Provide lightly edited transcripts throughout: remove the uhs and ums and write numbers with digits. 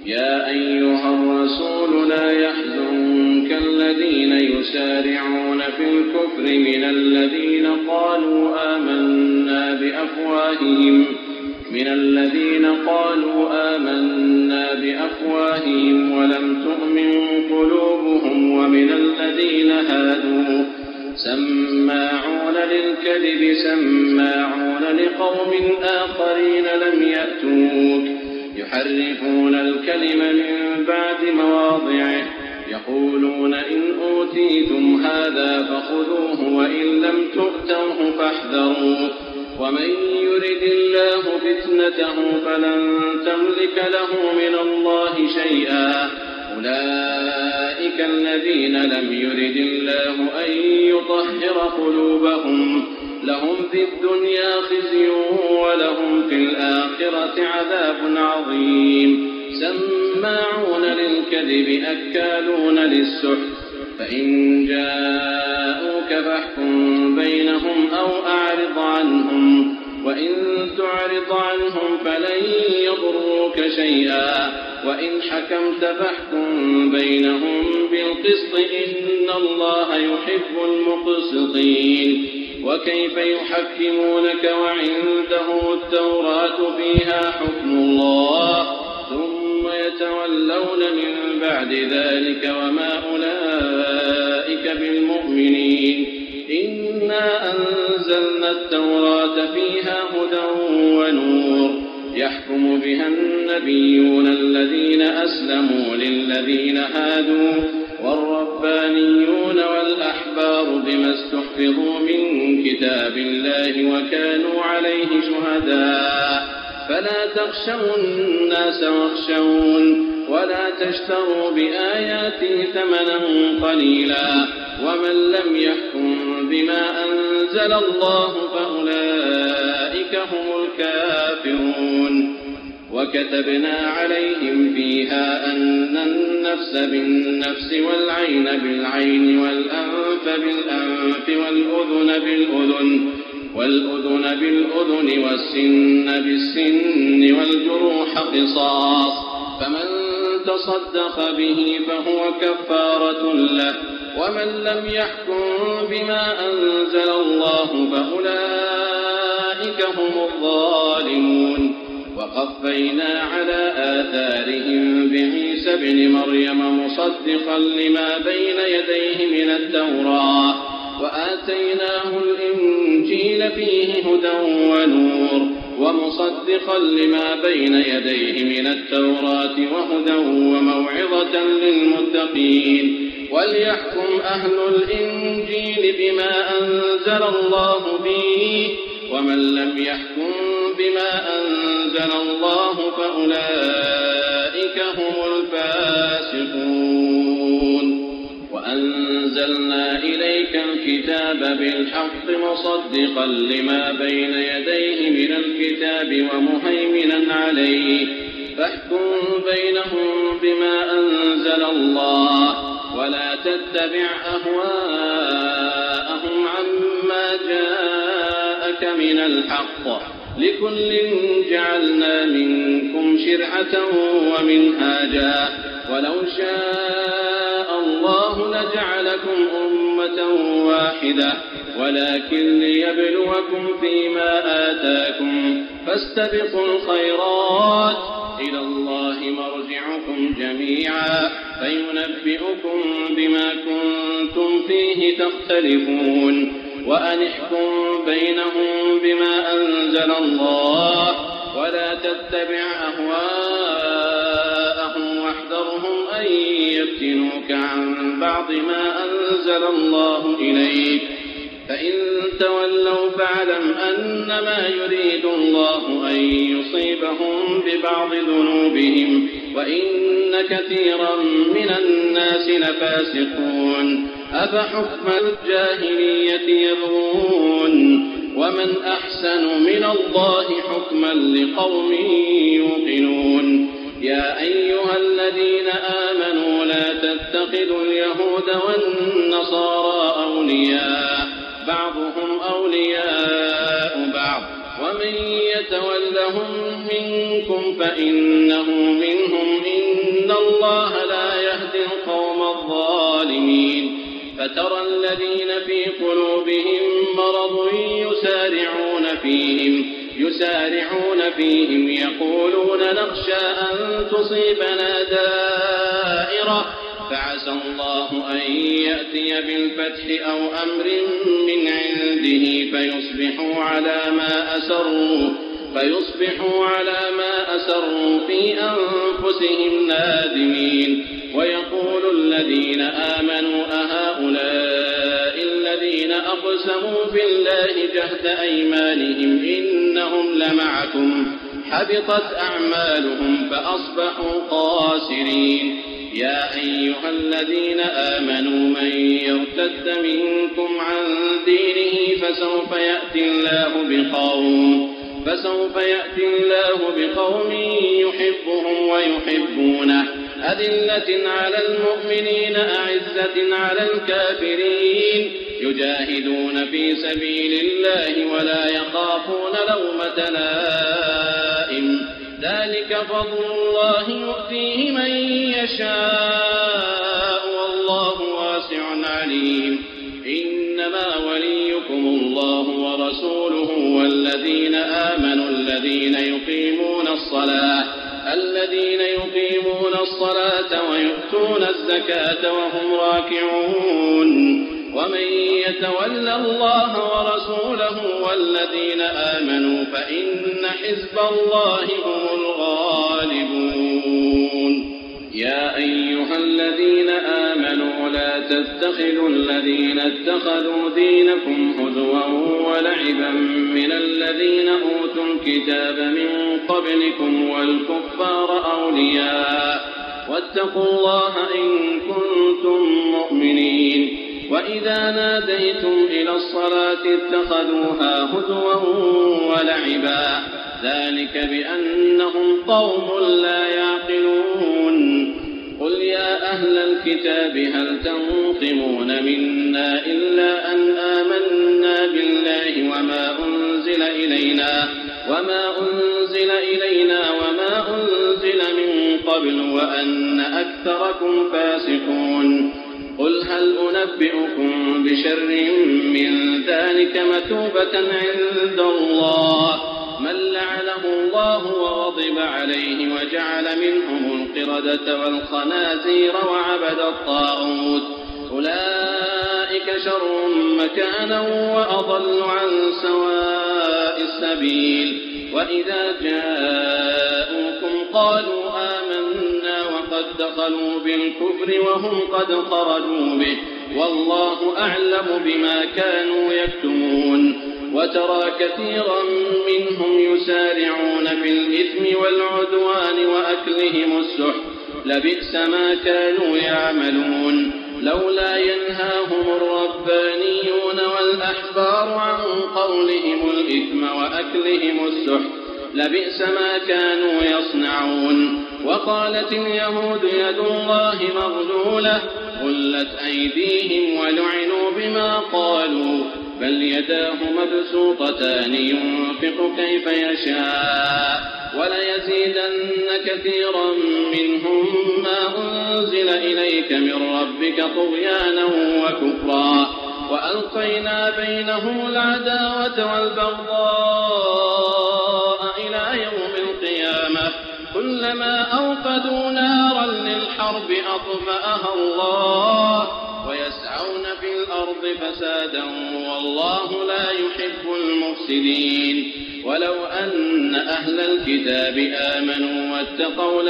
يا أيها الرسول لا يحزنك الذين يسارعون في الكفر من الذين قالوا آمنا بأفواههم ولم تؤمن قلوبهم ومن الذين هادوا سماعون للكذب سماعون لقوم آخرين لم يأتوك يحرفون الكلم من بعد مواضعه يقولون إن أوتيتم هذا فخذوه وإن لم تؤتوه فاحذروا ومن يرد الله فتنته فلن تملك له من الله شيئا أولئك الذين لم يرد الله أن يطهر قلوبهم لهم في الدنيا خزي ولهم في الآخرة عذاب عظيم سماعون للكذب أكالون للسحت فإن جاءوك فاحكم بينهم أو أعرض عنهم وإن تعرض عنهم فلن يضروك شيئا وإن حكمت فاحكم بينهم بالقسط إن الله يحب المقسطين وكيف يحكمونك وعنده التوراة فيها حكم الله ثم يتولون من بعد ذلك وما أولئك بالمؤمنين إنا أنزلنا التوراة فيها هدى ونور يحكم بها النبيون الذين أسلموا للذين هادوا والربانيون والأحبار بما استحفظوا من كتاب الله وكانوا عليه شهداء فلا تخشوا الناس واخشون ولا تشتروا بآياتي ثمنا قليلا ومن لم يحكم بما أنزل الله فأولئك هم الكافرون وكتبنا عليهم فيها أن النفس بالنفس والعين بالعين والأنف بالأنف والأذن بالأذن والسن بالسن والجروح قصاص فمن تصدق به فهو كفارة له ومن لم يحكم بما أنزل الله فأولئك هم الظالمون وقفينا على آثارهم بعيسى ابن مريم مصدقا لما بين يديه من التوراة وآتيناه الإنجيل فيه هدى ونور ومصدقا لما بين يديه من التوراة وهدى وموعظة للمتقين وليحكم أهل الإنجيل بما أنزل الله فيه ومن لم يحكم بما أنزل الله فأولئك هم الفاسقون وأنزلنا إليك الكتاب بالحق مصدقا لما بين يديه من الكتاب ومهيمنا عليه فاحكم بينهم بما أنزل الله ولا تتبع أهواءهم عما جاءك من الحق لكل جعلنا منكم شرعة ومنهاجا ولو شاء الله لجعلكم أمة واحدة ولكن ليبلوكم فيما آتاكم فاستبقوا الخيرات إلى الله مرجعكم جميعا فينبئكم بما كنتم فيه تختلفون وأن احكم بينهم بما أنزل الله ولا تتبع أهواءهم واحذرهم أن يفتنوك عن بعض ما أنزل الله إليك فإن تولوا فاعلم أنما يريد الله أن يصيبهم ببعض ذنوبهم وإن كثيرا من الناس لفاسقون أفحكم الجاهلية يبغون ومن أحسن من الله حكما لقوم يوقنون يا أيها الذين آمنوا لا تتخذوا اليهود والنصارى أولياء بعضهم أولياء بعض ومن يتولهم منكم فإنه منهم إن الله لا يهدي القوم الظالمين فترى الذين في قلوبهم مرض يسارعون فيهم يقولون نخشى أن تصيبنا دائرة فعسى الله أن يأتي بالفتح أو أمر من عنده فيصبحوا على ما أسروا في أنفسهم نادمين ويقول الذين آمنوا أهؤلاء الذين أقسموا بالله جهد أيمانهم إنهم لمعكم حبطت أعمالهم فأصبحوا خاسرين يا أيها الذين آمنوا من يرتد منكم عن دينه فسوف يأتي الله بقوم يحبهم ويحبونه أذلة على المؤمنين أعزة على الكافرين يجاهدون في سبيل الله ولا يخافون لومة لائم ذلك فضل الله يؤتيه من يشاء والله واسع عليم إنما وليكم الله ورسوله والذين آمنوا الذين يقيمون الصلاة ويؤتون الزكاة وهم راكعون ومن يتول الله ورسوله والذين آمنوا فإن حزب الله هم الغالبون يا أيها الذين آمنوا لا تتخذوا الذين اتخذوا دينكم هزوا ولعبا من الذين أوتوا الكتاب من قبلكم والكفار أولياء واتقوا الله إن كنتم مؤمنين وإذا ناديتم إلى الصلاة اتخذوها هزوا ولعبا ذلك بأنهم قوم لا يعقلون قل يا أهل الكتاب هل تنقمون منا إلا أن آمنا بالله وما أنزل إلينا وما أنزل من قبل وأن أكثركم فاسقون قل هل أنبئكم بشر من ذلك مثوبة عند الله من لعنه الله وغضب عليه وجعل منهم القردة والخنازير وعبد الطاغوت أولئك شر مكانا وأضل عن سواء السبيل وإذا جاءوكم قالوا آمنا وقد دخلوا بالكفر وهم قد خرجوا به والله أعلم بما كانوا يكتمون وترى كثيرا منهم يسارعون في الإثم والعدوان وأكلهم السحت لبئس ما كانوا يعملون لولا ينهاهم الربانيون والأحبار عن قولهم الإثم وأكلهم السحت لبئس ما كانوا يصنعون وقالت اليهود يد الله مغلولة غلت أيديهم ولعنوا بما قالوا بل يداه مبسوطتان ينفق كيف يشاء وليزيدن كثيرا منهم ما أنزل إليك من ربك طغيانا وكفرا وألقينا بينهم العداوة والبغضاء إلى يوم القيامة كلما أوقدوا نارا للحرب أطفأها الله ويسعون في الأرض فسادا والله لا يحب المفسدين ولو أن أهل الكتاب آمنوا واتقوا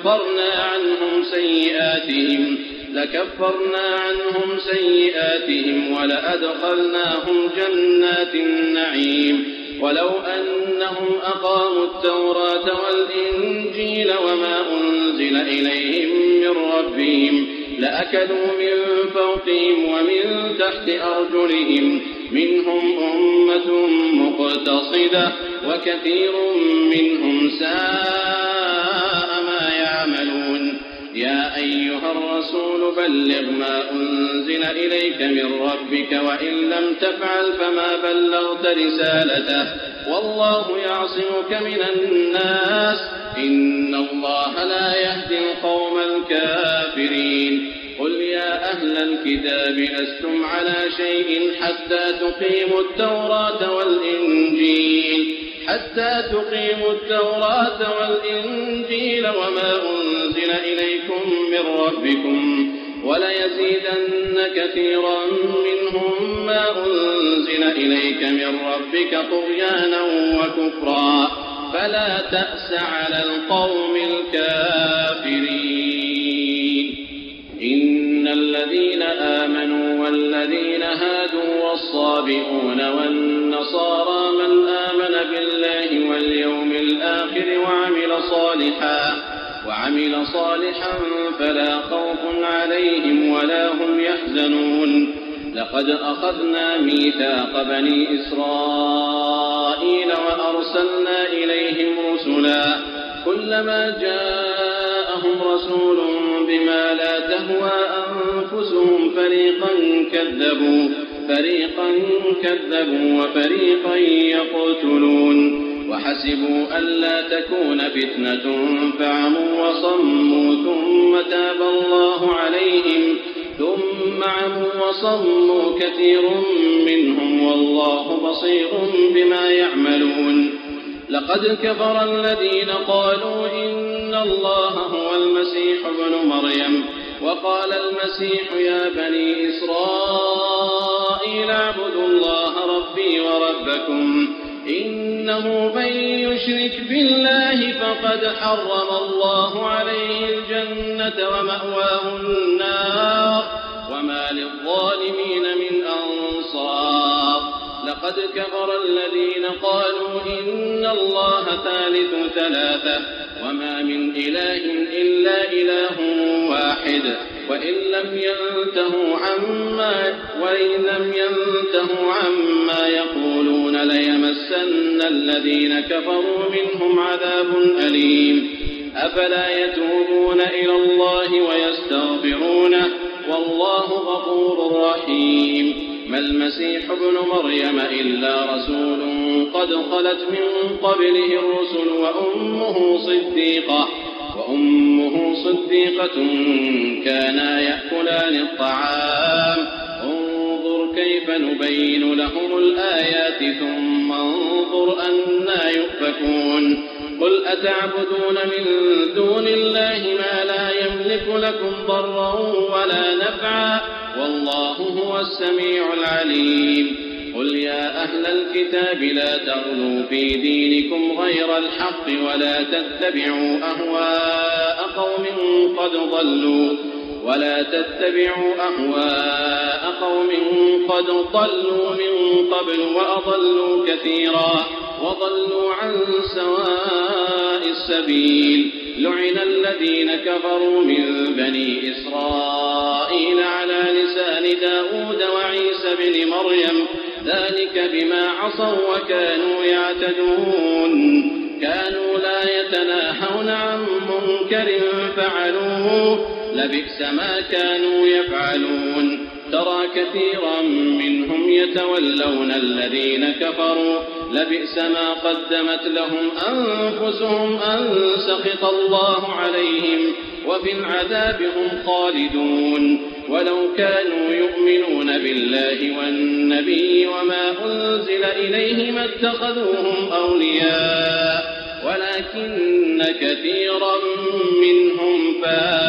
لكفرنا عنهم سيئاتهم ولأدخلناهم جنات النعيم ولو أنهم أقاموا التوراة والإنجيل وما أنزل إليهم من ربهم لأكلوا من فوقهم ومن تحت أرجلهم منهم أمة مقتصدة وكثير منهم ساء ما يعملون يا أيها الرسول بلغ ما أنزل إليك من ربك وإن لم تفعل فما بلغت رسالته والله يعصمك من الناس إن الله لا يهدي القوم الكافرين قل يا أهل الكتاب لستم على شيء حتى تقيموا التوراة والإنجيل وما أنزل إليكم من ربكم وليزيدن كثيرا منهم ما أنزل إليك من ربك طغيانا وكفرا فلا تأس على القوم الكافرين إن الذين آمنوا والذين هادوا والصابئون والنصارى من آمن بالله واليوم الآخر وعمل صالحا فلا خوف عليهم ولا هم يحزنون لقد أخذنا ميثاق بني إسرائيل وأرسلنا إليهم رسلا كلما جاءهم رسول بما لا تهوى أنفسهم فريقا كذبوا وفريقا يقتلون وحسبوا ألا تكون فتنة فعموا وصموا ثم تاب الله عليهم ثم عموا وصموا كثير منهم والله بصير بما يعملون لقد كفر الذين قالوا إن الله هو المسيح ابن مريم وقال المسيح يا بني إسرائيل اعبدوا الله ربي وربكم إنه من يشرك بالله فقد حرم الله عليه الجنة ومأواه النار وما للظالمين من أنصار لقد كفر الذين قالوا إن الله ثالث ثلاثة وما من إله إلا إله واحد وإن لم ينتهوا عما يقولون ليمسن الذين كفروا منهم عذاب أليم أفلا يتوبون إلى الله ويستغفرونه والله غفور رحيم ما المسيح ابن مريم إلا رسول قد خلت من قبله الرسل وأمه صديقة كانا يأكلان الطعام انظر كيف نبين لهم الآيات ثم انظر أنى يؤفكون قل أتعبدون من دون الله ما لا يملك لكم ضرا ولا نفعا والله هو السميع العليم قل يا أهل الكتاب لا تغلوا في دينكم غير الحق ولا تتبعوا أهواء قوم قد ضلوا من قبل وأضلوا كثيرا وضلوا عن سواء السبيل لعن الذين كفروا من بني إسرائيل على لسان داود وعيسى بن مريم ذلك بما عصوا وكانوا يعتدون كانوا لا يتناهون عن منكر فعلوه لبئس ما كانوا يفعلون ترى كثيرا منهم يتولون الذين كفروا لبئس ما قدمت لهم أنفسهم أن سخط الله عليهم وفي العذاب هم خالدون ولو كانوا يؤمنون بالله والنبي وما أنزل إليه ما اتخذوهم أولياء ولكن كثيرا منهم فاسقون